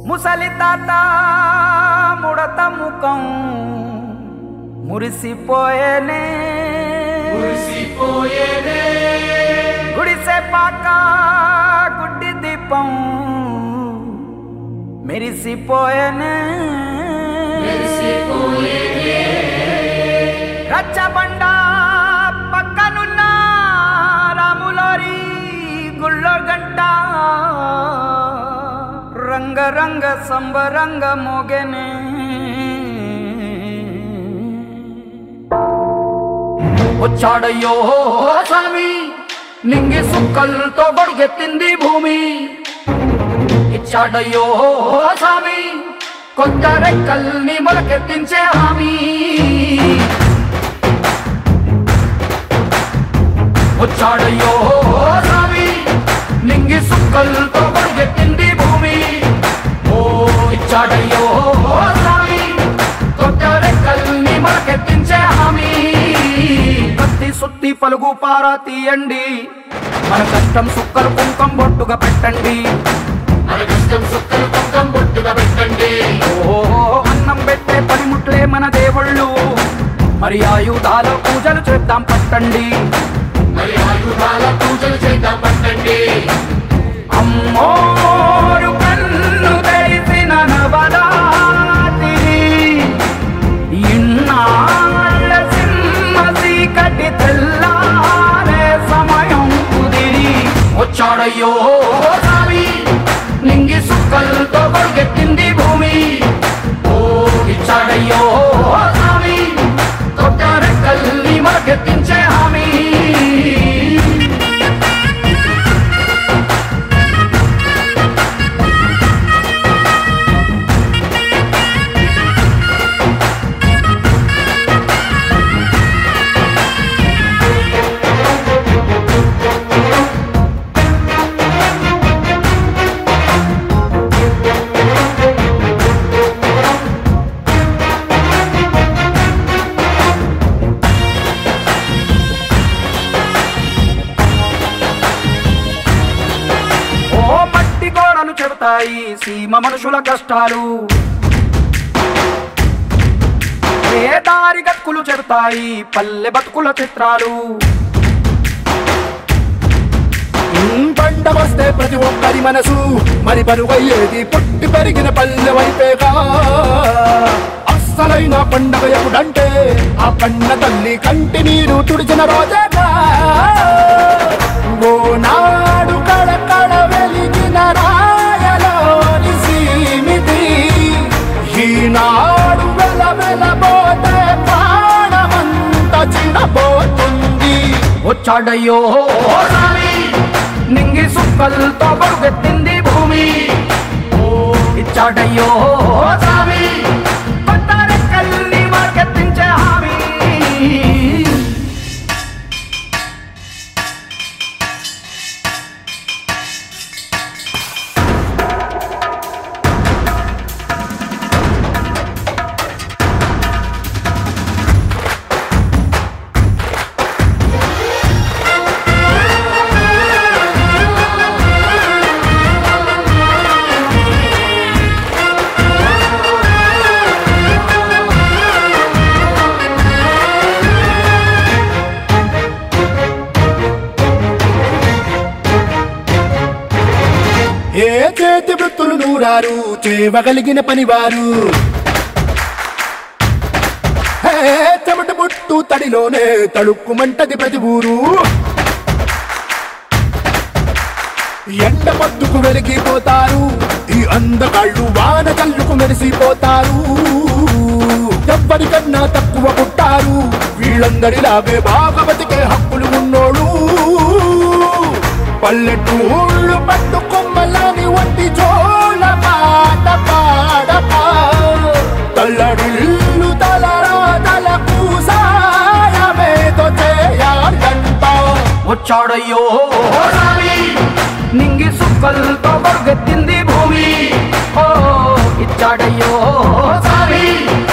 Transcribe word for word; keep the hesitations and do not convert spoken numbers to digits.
ముసలి తాత ముడత ముఖం మురిసిపోయేనే మురిసిపోయేనే గుడిసె పాక గుడ్డి దీపం మెరిసిపోయేనే మెరిసిపోయేనే రచ్చబండ పక్కనున్న రాములారి గుళ్ళో గంట రంగ రంగ సంబరంగ మోగెనే వచ్చాడయ్యో స్వామి నింగి సుక్కలతో గొడిగెత్తింది భూమి ఇచ్చాడయ్యో స్వామి కొత్త రెక్కల్ని మొలకెత్తించే హామీ వచ్చాడయ్యో స్వామి నింగి సుక్కలతో గొడిగెత్తింది భూమి ఓ ఇచ్చాడయ్యో స్వామి కొత్త రెక్కల్ని మొలకెత్తించే హామీ కత్తి సుత్తి పలుగు పారా తీయండి మన కష్టం సుక్కలు కుంకం బొట్టుగా పెట్టండి మన కష్టం సుక్కలు కుంకం బొట్టుగా పెట్టండి ఓ అన్నం పెట్టే పనిముట్లే మన దేవుళ్ళు మరి ఆయుధాల పూజలు చేద్దాం పట్టండి మరి ఆయుధాల పూజలు చేద్దాం పట్టండి అమ్మోరు కన్ను తెరిసిన నవరాత్రి ఇన్నాళ్ళ సింహ చీకటి తెల్లారే సమయం కుదిరి వచ్చాడయ్యో స్వామి నింగి సుక్కలతో గొడిగెత్తింది భూమి ఓ ఇచ్చాడయ్యో స్వామి కొత్త రెక్కల్ని మొలకెత్తించే హామీ చెబుతాయి సీమ మనుషుల కష్టాలు ఏ దారి గతుకులు చెబుతాయి పల్లె బతుకుల చిత్రాలు పంట వస్తే ప్రతి ఒక్కరి మనసు మరి పరుగయ్యేది పుట్టి పెరిగిన పల్లె వైపేగా అస్సలైన పండగ ఎప్పుడంటే ఆ కన్న తల్లి కంటి నీరు తుడిచిన రోజేగా ఓ నాడు కడకడ వెలిగిన రాయలోని సీమిది ఈనాడు వెల వెలబోతే ప్రాణమంత చిన్నపోతుంది వచ్చాడయ్యో స్వామి నింగి సుక్కలతో గొడిగెత్తింది భూమి ఓ ఇచ్చాడయ్యో స్వామి కొత్త రెక్కల్ని మొలకెత్తించే హామీ ఏ చేతి వృత్తులు నూరారు చేయగలిగిన పనివారు చెమట పుట్టు తడిలోనే తడుక్కుమంటది ప్రతి ఊరు ఎండ పొద్దుకు వెలిగిపోతారు ఈ అందగాళ్ళు వాన కళ్ళుకు మెరిసిపోతారు ఎవ్వరికన్నా తక్కువ పుట్టారు వీళ్ళందరిలాగే బాగా బతికే హక్కులు ఉన్నోడు పల్లెటూళ్ళు పట్టు కొమ్మలని వంటి జోల పాట పాడపా తల్లడిల్లు తలరా తలకు సాయమేదో చేయాలంట వచ్చాడయ్యో స్వామి నింగి సుక్కలతో గొడిగెత్తింది భూమి ఓ ఇచ్చాడయ్యో స్వామి